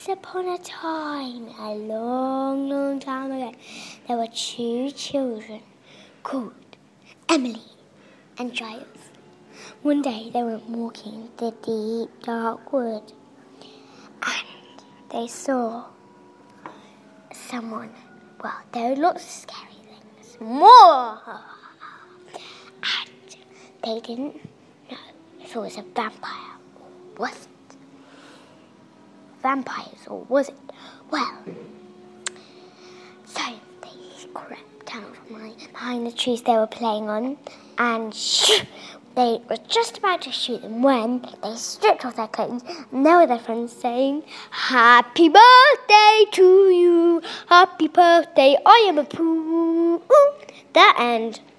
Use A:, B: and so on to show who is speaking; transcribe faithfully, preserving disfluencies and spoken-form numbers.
A: Once upon a time, a long, long time ago, there were two children called Emily and Giles. One day they went walking in the deep, dark wood, and they saw someone. Well, there were lots of scary things. More! And they didn't know if it was a vampire or was it vampires or was it? Well, so they crept out from behind the trees they were playing on, and shoo, they were just about to shoot them when they stripped off their clothes, and there were their friends saying, "Happy birthday to you, happy birthday, I am a poo." The end.